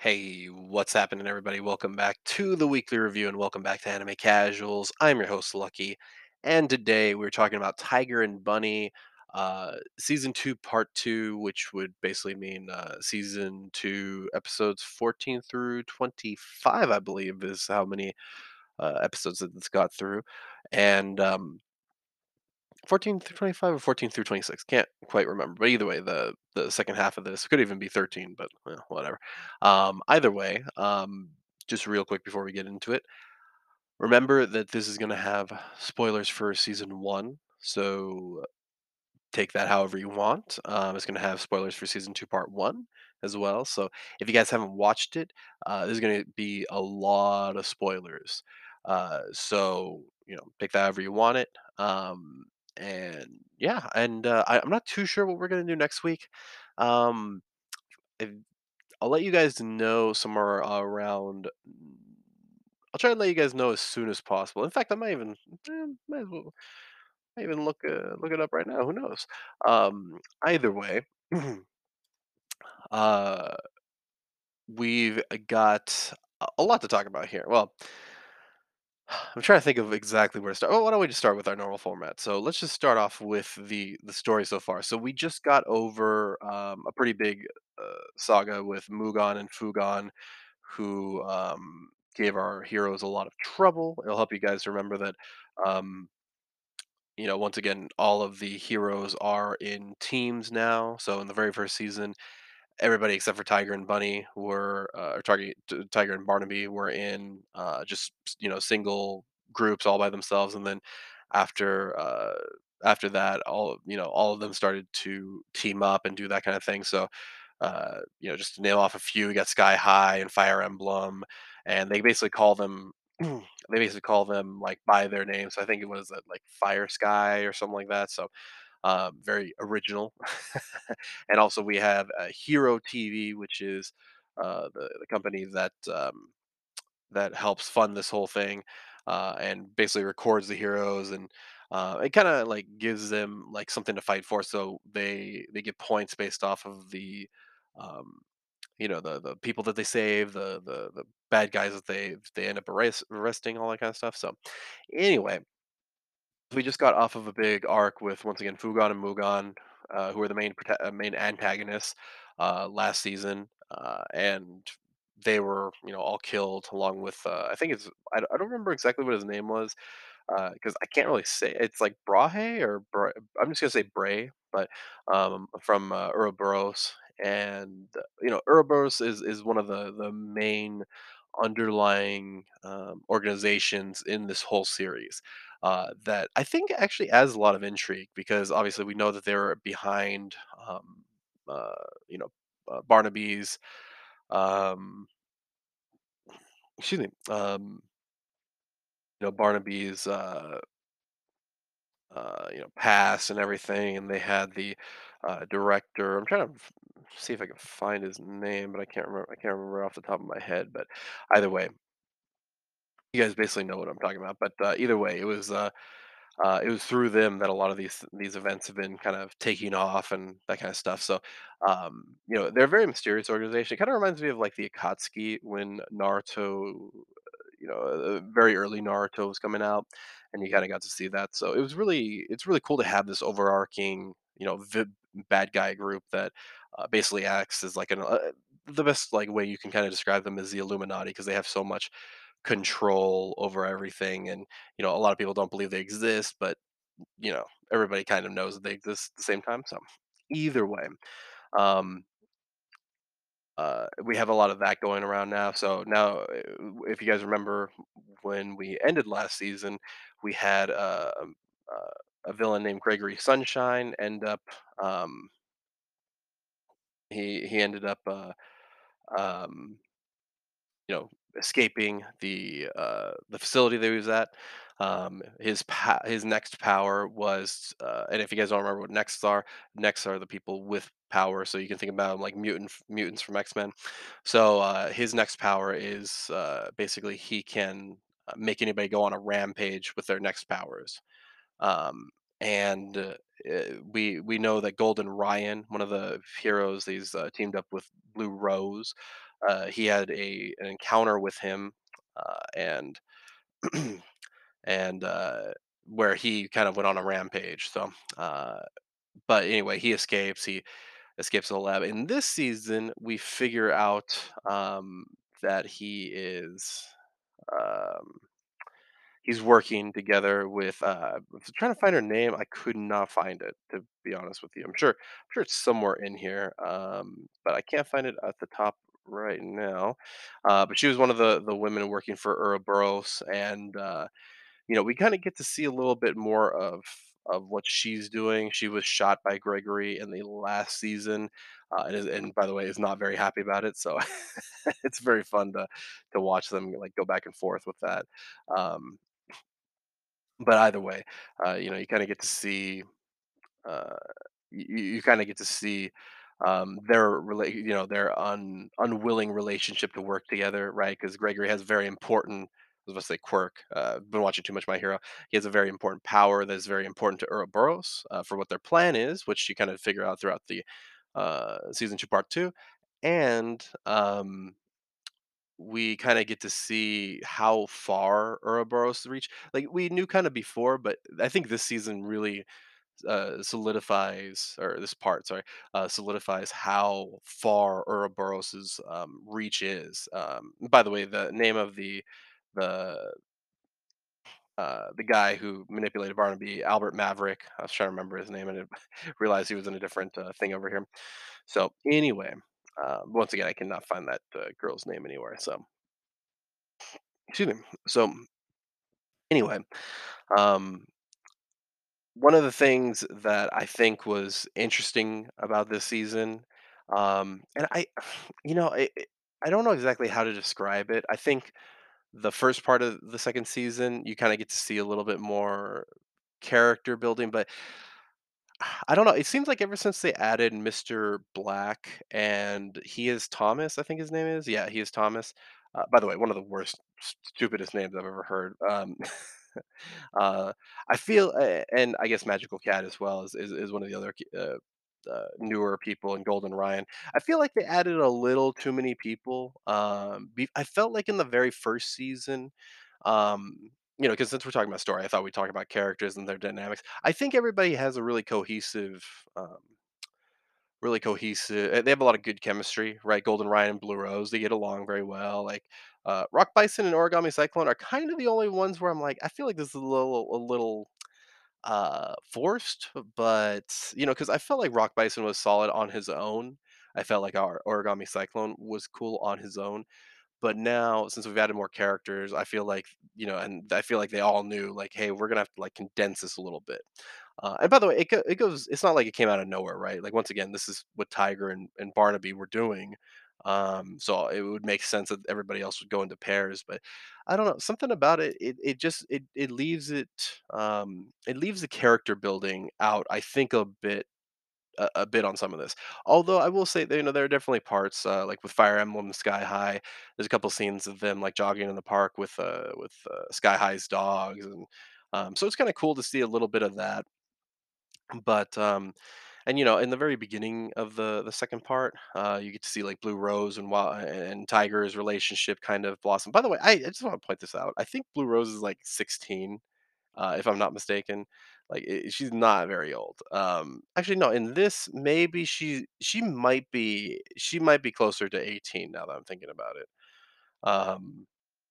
Hey, what's happening, everybody? Welcome back to the weekly review and welcome back to Anime Casuals. I'm your host, Lucky, and today we're talking about Tiger and Bunny, season two, part two, which would basically mean season two, episodes 14 through 25, I believe, is how many episodes that it's got through. And 14 through 25 or 14 through 26, can't quite remember, but either way, the second half of this could even be 13, but whatever. Either way, just real quick before we get into it, remember that this is going to have spoilers for season one, so take that however you want. It's going to have spoilers for season two, part one as well. So if you guys haven't watched it, there's going to be a lot of spoilers. So take that however you want it. And yeah, and I'm not too sure what we're going to do next week. Um, if, I'll let you guys know somewhere around. I'll try and let you guys know as soon as possible. In fact, I might even might as well I even look it up right now. Who knows? Either way, uh, we've got a lot to talk about here. Well, I'm trying to think of exactly where to start. Oh, why don't we just start with our normal format? So let's just start off with the story so far. So we just got over a pretty big saga with Mugan and Fugon, who gave our heroes a lot of trouble. It'll help you guys remember that. Um, once again, all of the heroes are in teams now. So in the very first season, everybody except for Tiger and Bunny or Tiger and Barnaby were in just single groups all by themselves, and then after uh, after that, all of them started to team up and do that kind of thing. So just to nail off a few, we got Sky High and Fire Emblem, and they basically call them like by their names. So I think it was like Fire Sky or something like that. So very original. And also we have Hero TV, which is the company that helps fund this whole thing, and basically records the heroes, and it kind of like gives them like something to fight for. So they get points based off of um, the people that they save, the bad guys that they end up arresting, all that kind of stuff. So anyway, we just got off of a big arc with once again Fugon and Mugan, who are the main antagonists last season, and they were all killed along with I think I don't remember exactly what his name was because I can't really say it's like Brahe I'm just gonna say Bray, but from Ouroboros, and Ouroboros is one of the main underlying organizations in this whole series. That I think actually adds a lot of intrigue because obviously we know that they're behind, uh, you know, Barnaby's, um, excuse me, Barnaby's past and everything, and they had the director. I'm trying to see if I can find his name, but I can't remember. I can't remember off the top of my head. But either way, you guys basically know what I'm talking about. But either way, it was through them that a lot of these events have been kind of taking off and that kind of stuff. So, they're a very mysterious organization. It kind of reminds me of like the Akatsuki when Naruto, very early Naruto was coming out, and you kind of got to see that. So it's really cool to have this overarching, bad guy group that basically acts as like the best like way you can kind of describe them is the Illuminati because they have so much control over everything, and a lot of people don't believe they exist, but everybody kind of knows that they exist at the same time. So either way, um we have a lot of that going around now. So now, if you guys remember when we ended last season, we had a villain named Gregory Sunshine end up. Um, he ended up, um, escaping the facility that he was at. His next power was, and if you guys don't remember what next are the people with power. So you can think about them like mutants from X Men. So his next power is basically he can make anybody go on a rampage with their next powers. Um, and we know that Golden Ryan, one of the heroes, he's teamed up with Blue Rose. He had a an encounter with him, and and where he kind of went on a rampage. So, but anyway, he escapes. He escapes the lab. In this season, we figure out that he is. Um, he's working together with I was trying to find her name. I could not find it, to be honest with you. I'm sure it's somewhere in here, but I can't find it at the top right now. But she was one of the women working for Ouroboros, and we kind of get to see a little bit more of what she's doing. She was shot by Gregory in the last season, and by the way, is not very happy about it. So it's very fun to watch them like go back and forth with that. Um, but either way, you kind of get to see uh, you kind of get to see their unwilling relationship to work together, right? Because Gregory has very important. I was going to say quirk. Been watching too much My Hero. He has a very important power that is very important to Ouroboros for what their plan is, which you kind of figure out throughout the season two, part two, and we kind of get to see how far Ouroboros reach. Like we knew kind of before, but I think this season really solidifies, or this part, sorry, solidifies how far Ouroboros's reach is. By the way, the name of the the guy who manipulated Barnaby, Albert Maverick. I was trying to remember his name and realized he was in a different thing over here. So anyway, once again, I cannot find that girl's name anywhere. So excuse me. So anyway, um, one of the things that I think was interesting about this season, and I don't know exactly how to describe it. I think the first part of the second season, you kind of get to see a little bit more character building, but I don't know. It seems like ever since they added Mr. Black and he is Thomas, I think his name is. Yeah, he is Thomas. By the way, one of the worst, stupidest names I've ever heard. Uh, I feel, and I guess Magical Cat as well is one of the other newer people in Golden Ryan. I feel like they added a little too many people. I felt like in the very first season, um, because since we're talking about story, I thought we'd talk about characters and their dynamics. I think everybody has a really cohesive. They have a lot of good chemistry, right? Golden Ryan and Blue Rose, they get along very well. Like Rock Bison and Origami Cyclone are kind of the only ones where I'm like, I feel like this is a little forced, but because I felt like Rock Bison was solid on his own. I felt like our Origami Cyclone was cool on his own, but now, since we've added more characters, I feel like, and I feel like they all knew, like, hey, we're gonna have to like condense this a little bit. And by the way, it goes. It's not like it came out of nowhere, right? Like once again, this is what Tiger and Barnaby were doing. So it would make sense that everybody else would go into pairs, but I don't know, something about it. It leaves the character building out. I think a bit on some of this. Although I will say that there are definitely parts like with Fire Emblem Sky High. There's a couple scenes of them like jogging in the park with Sky High's dogs, and so it's kind of cool to see a little bit of that. But and in the very beginning of the second part, you get to see like Blue Rose and Tiger's relationship kind of blossom. By the way, I just want to point this out. I think Blue Rose is like 16, if I'm not mistaken. Like she's not very old. Actually, no. In this, maybe she might be closer to 18 now that I'm thinking about it. Um,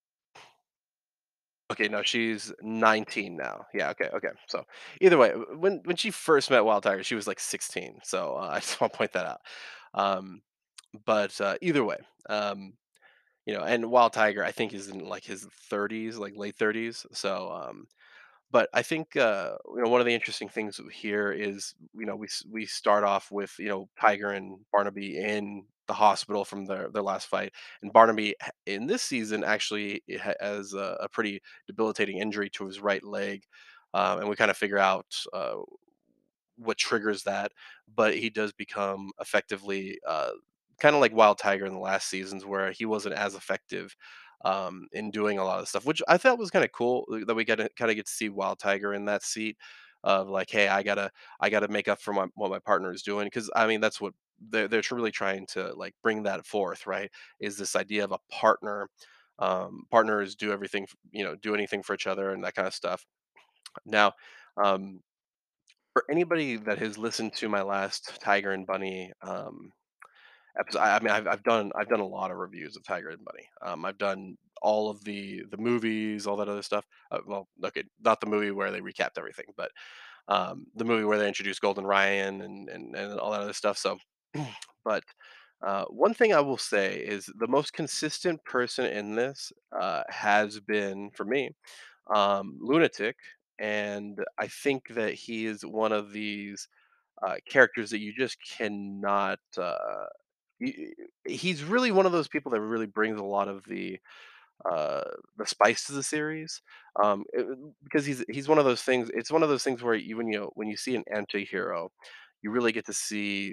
okay, no, she's 19 now. Yeah, okay, okay. So either way, when she first met Wild Tiger, she was like 16. So I just want to point that out. Um, but either way, um, and Wild Tiger, I think is in like his 30s, like late 30s. So but I think one of the interesting things here is we start off with Tiger and Barnaby in the hospital from their last fight, and Barnaby in this season actually has a pretty debilitating injury to his right leg, and we kind of figure out what triggers that, but he does become effectively kind of like Wild Tiger in the last seasons where he wasn't as effective in doing a lot of stuff, which I thought was kind of cool that we kind of get to see Wild Tiger in that seat. of like, hey, I gotta make up for what my partner is doing, because I mean that's what they're really trying to like bring that forth, right? Is this idea of a partner. Partners do everything, do anything for each other and that kind of stuff. Now, um, for anybody that has listened to my last Tiger and Bunny episode, I mean, I've done a lot of reviews of Tiger and Bunny. I've done all of the movies, all that other stuff. Well, okay, not the movie where they recapped everything, but the movie where they introduced Golden Ryan and all that other stuff. So, but one thing I will say is the most consistent person in this has been for me, Lunatic, and I think that he is one of these characters that you just cannot. He, he's really one of those people that really brings a lot of uh, the spice to the series, because he's one of those things. It's one of those things where even when you see an anti-hero, you really get to see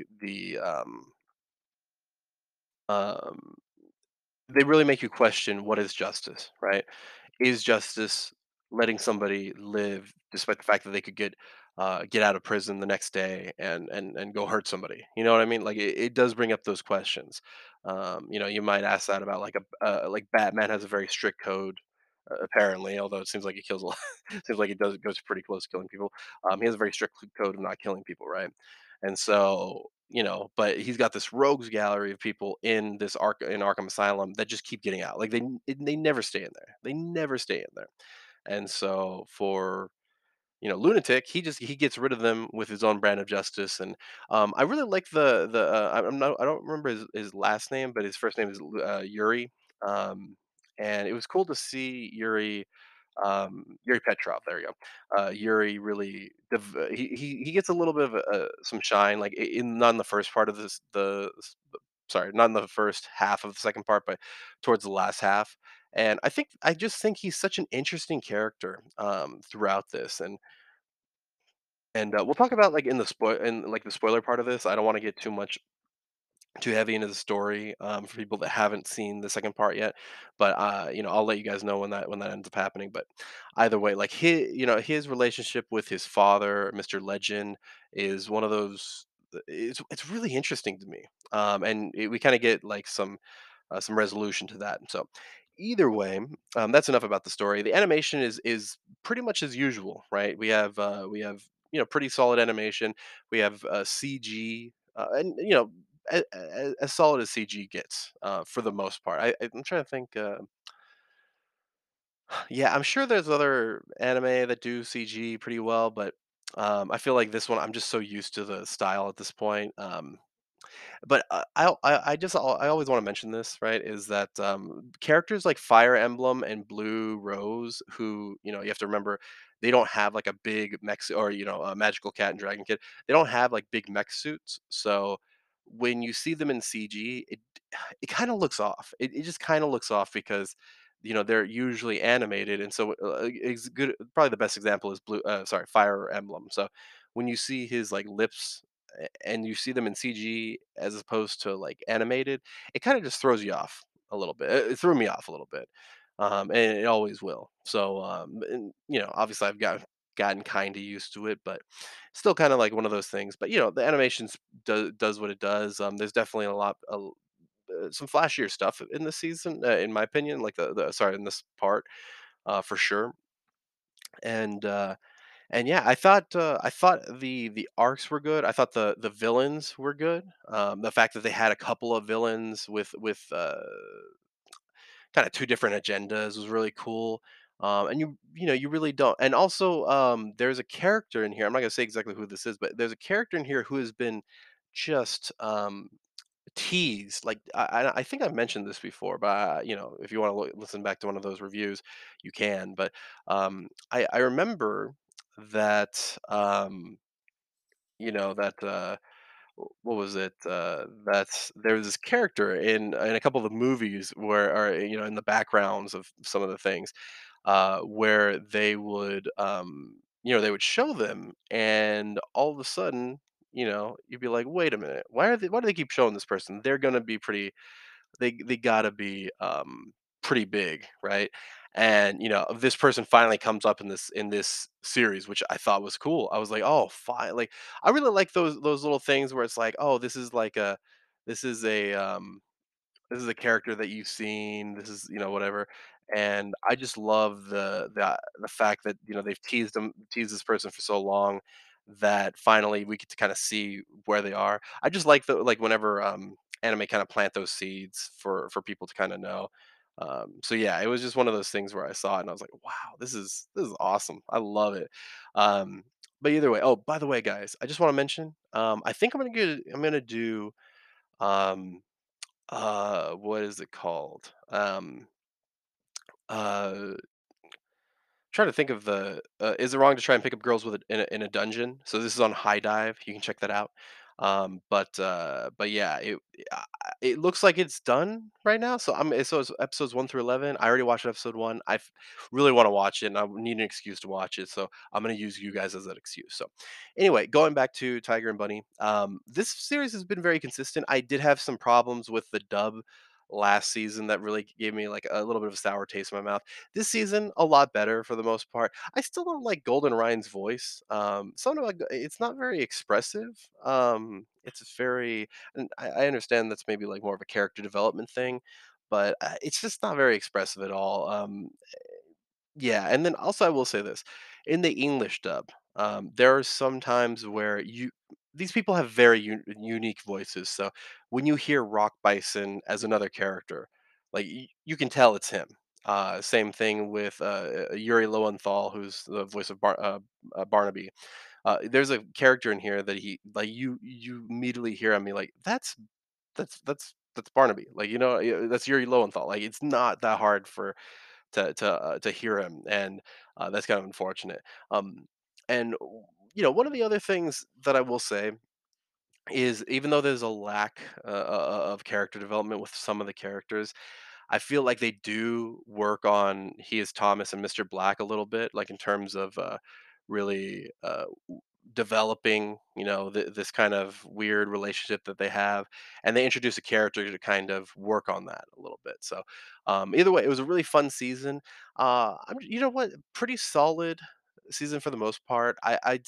um, they really make you question what is justice, right? Is justice letting somebody live despite the fact that they could get out of prison the next day and go hurt somebody? You know what I mean? Like it does bring up those questions. You might ask that about like like Batman has a very strict code. Apparently, although it seems like he kills a lot, seems like he does goes pretty close to killing people. He has a very strict code of not killing people, right? And so, but he's got this rogues gallery of people in this in Arkham Asylum that just keep getting out. Like they never stay in there. They never stay in there. And so for Lunatic, he gets rid of them with his own brand of justice. And I really like I don't remember his last name, but his first name is Yuri. Um, and it was cool to see Yuri Petrov. There you go. Yuri really he gets a little bit of some shine, like not in the first part of sorry, not in the first half of the second part, but towards the last half. And I just think he's such an interesting character throughout this, and we'll talk about like in like the spoiler part of this. I don't want to get too heavy into the story for people that haven't seen the second part yet, but I'll let you guys know when that ends up happening. But either way, like his relationship with his father, Mr. Legend, is one of those. It's really interesting to me, and we kind of get like some resolution to that. So either way, that's enough about the story. The animation is pretty much as usual, right? We have pretty solid animation. We have CG, and as solid as CG gets for the most part. I'm trying to think. Yeah, I'm sure there's other anime that do CG pretty well, but I feel like this one I'm just so used to the style at this point. But I always want to mention this, right? Is that characters like Fire Emblem and Blue Rose, who you have to remember, they don't have like a big mech or a Magical Cat and Dragon Kid. They don't have like big mech suits, so when you see them in CG, it kind of looks off. It just kind of looks off because they're usually animated, and so it's good. Probably the best example is Fire Emblem. So when you see his like lips and you see them in CG as opposed to like animated, it kind of just throws you off a little bit. It threw me off a little bit, and it always will. So, and, obviously gotten kind of used to it, but still kind of like one of those things. But the animations does what it does. There's definitely some flashier stuff in this season, in my opinion. Like in this part, for sure. And yeah, I thought the arcs were good. I thought the villains were good. The fact that they had a couple of villains with kind of two different agendas was really cool. And you really don't. And also, there's a character in here. I'm not gonna say exactly who this is, but there's a character in here who has been just teased. Like I think I've mentioned this before, but if you want to listen back to one of those reviews, you can. But I remember that that what was it? That's there was this character in a couple of the movies where, or in the backgrounds of some of the things, where they would show them, and all of a sudden, you'd be like, wait a minute, why do they keep showing this person? They're gonna be pretty. They gotta be pretty big, right? And this person finally comes up in this series, which I thought was cool. I was like, oh, fine. Like, I really like those little things where it's like, oh, this is a this is a character that you've seen. This is whatever. And I just love the fact that they've teased this person for so long that finally we get to kind of see where they are. I just like the like whenever anime kind of plant those seeds for people to kind of know. So yeah, it was just one of those things where I saw it and I was like, wow, this is awesome. I love it. Um, but either way, oh, by the way, guys, I just want to mention, I think I'm gonna do what is it called? Uh, Trying to think of the is it wrong to try and pick up girls with in a dungeon? So this is on High Dive. You can check that out. But yeah, it looks like it's done right now. So it's episodes 1 through 11. I already watched episode one. Really want to watch it, and I need an excuse to watch it. So I'm gonna use you guys as that excuse. So anyway, going back to Tiger and Bunny, this series has been very consistent. I did have some problems with the dub last season that really gave me like a little bit of a sour taste in my mouth. This season, a lot better for the most part. I still don't like Golden Ryan's voice. Something like it's not very expressive. It's very, and I understand that's maybe like more of a character development thing, but it's just not very expressive at all. Yeah, and then also I will say this: in the English dub, there are some times where these people have very unique voices. So when you hear Rock Bison as another character, like you can tell it's him. Same thing with Yuri Lowenthal, who's the voice of Barnaby. There's a character in here that he like you immediately hear him be like that's Barnaby. Like that's Yuri Lowenthal. Like it's not that hard to hear him, and that's kind of unfortunate. Um, and one of the other things that I will say is even though there's a lack of character development with some of the characters, I feel like they do work on He Is Thomas and Mr. Black a little bit, like in terms of really developing, this kind of weird relationship that they have, and they introduce a character to kind of work on that a little bit. So, either way, it was a really fun season. You know what, pretty solid season for the most part.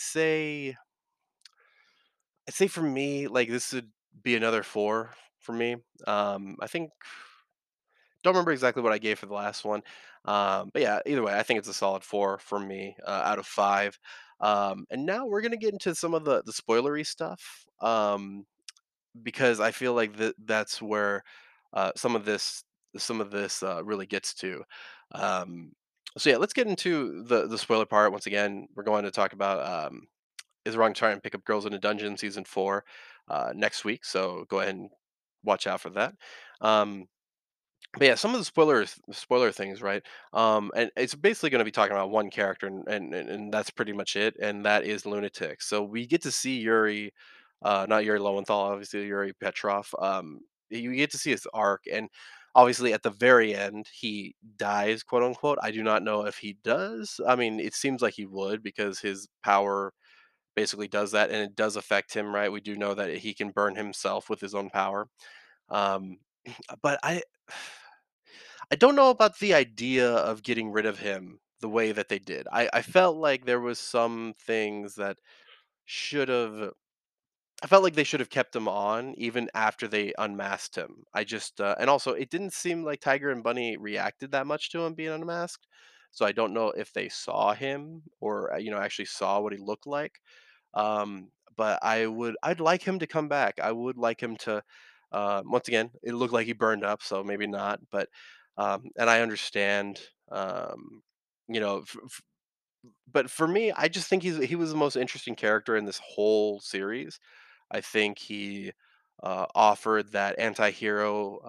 I'd say for me, like this would be another 4 for me. I think don't remember exactly what I gave for the last one. But yeah, either way, I think it's a solid 4 for me out of 5. And now we're gonna get into some of the spoilery stuff, because I feel like that's where some of this really gets to. Um, so yeah, let's get into the spoiler part. Once again, we're going to talk about is it wrong to try and pick up girls in a dungeon season 4 next week. So go ahead and watch out for that. Um, but yeah, some of the spoiler things, right? And it's basically going to be talking about one character, and that's pretty much it, and that is Lunatic. So we get to see Yuri, not Yuri Lowenthal, obviously Yuri Petrov. You get to see his arc, and obviously at the very end he dies, quote unquote. I do not know if he does. I mean, it seems like he would because his power basically does that, and it does affect him, right? We do know that he can burn himself with his own power. Um, but I don't know about the idea of getting rid of him the way that they did. I felt like there was some things that should have. I felt like they should have kept him on even after they unmasked him. I just and also it didn't seem like Tiger and Bunny reacted that much to him being unmasked. So I don't know if they saw him or actually saw what he looked like. But I'd like him to come back. I would like him to once again, it looked like he burned up, so maybe not, but and I understand you know, but for me, I just think he was the most interesting character in this whole series. I think he offered that anti-hero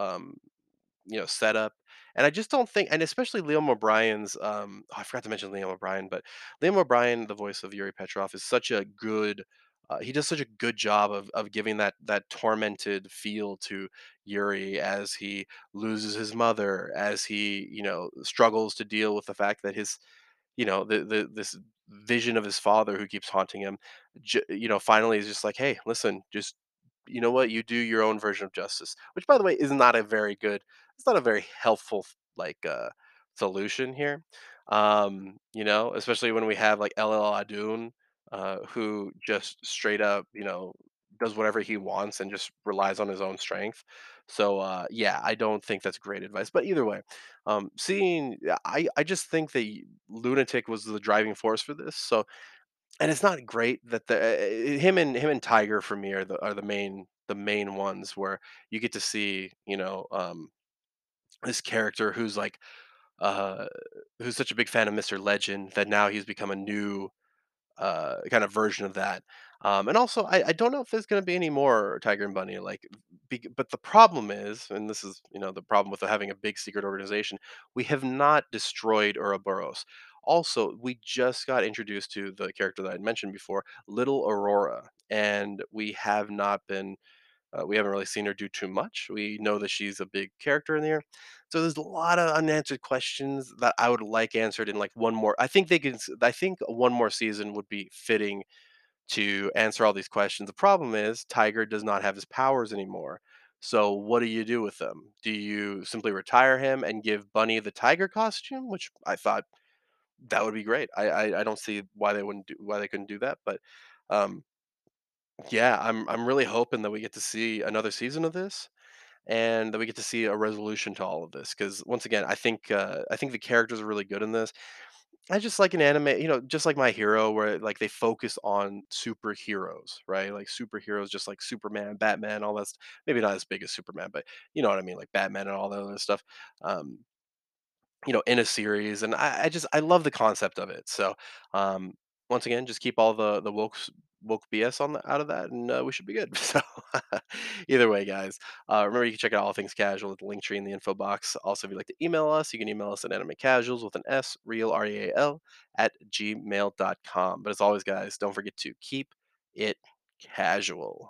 setup. And I just don't think, and especially Liam O'Brien's, I forgot to mention Liam O'Brien, but Liam O'Brien, the voice of Yuri Petrov, is such a good. He does such a good job of giving that tormented feel to Yuri as he loses his mother, as he struggles to deal with the fact that his this vision of his father who keeps haunting him, finally is just like, hey, listen, just you know what, you do your own version of justice, which by the way is not a very good, it's not a very helpful solution here. Especially when we have like LL Adun, who just straight up, does whatever he wants and just relies on his own strength. So yeah, I don't think that's great advice. But either way, seeing I just think that Lunatic was the driving force for this. So and it's not great that him and Tiger for me are the main ones where you get to see, this character uh who's such a big fan of Mr. Legend that now he's become a new kind of version of that. And also, I don't know if there's going to be any more Tiger and Bunny. But the problem is, and this is the problem with having a big secret organization, we have not destroyed Ouroboros. Also, we just got introduced to the character that I mentioned before, Little Aurora, and we haven't really seen her do too much. We know that she's a big character in there. So there's a lot of unanswered questions that I would like answered in like one more. I think one more season would be fitting to answer all these questions. The problem is Tiger does not have his powers anymore. So what do you do with them? Do you simply retire him and give Bunny the tiger costume, which I thought that would be great. I don't see why they couldn't do that, but um yeah, I'm really hoping that we get to see another season of this and that we get to see a resolution to all of this because once again, I think the characters are really good in this. I just like an anime, just like My Hero, where like they focus on superheroes, right? Like superheroes, just like Superman, Batman, all that. Maybe not as big as Superman, but you know what I mean, like Batman and all that other stuff. Um, in a series, and I love the concept of it. So, um, once again, just keep all the woke BS out of that, and we should be good. So, either way, guys, remember you can check out all things casual at the link tree in the info box. Also, if you'd like to email us, you can email us at animecasuals with an S, real REAL at gmail.com. But as always, guys, don't forget to keep it casual.